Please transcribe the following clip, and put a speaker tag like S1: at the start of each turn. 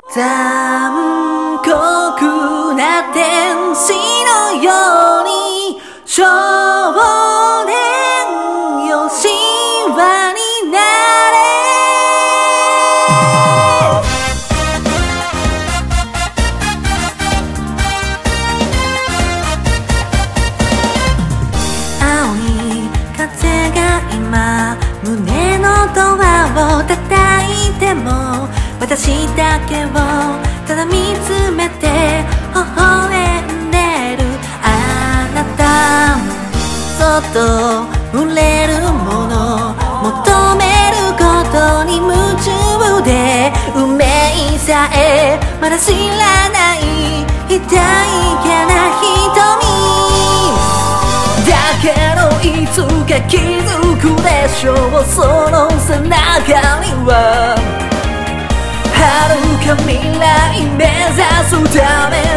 S1: 残酷な天使のように少年よ神話になれ。青い風が今胸のドアを叩いても私だけをただ見つめて微笑んでるあなた。そっと触れるもの求めることに夢中で運命さえまだ知らない痛いけな瞳だけどいつか気づくでしょう。その背中には遥か未来目指すため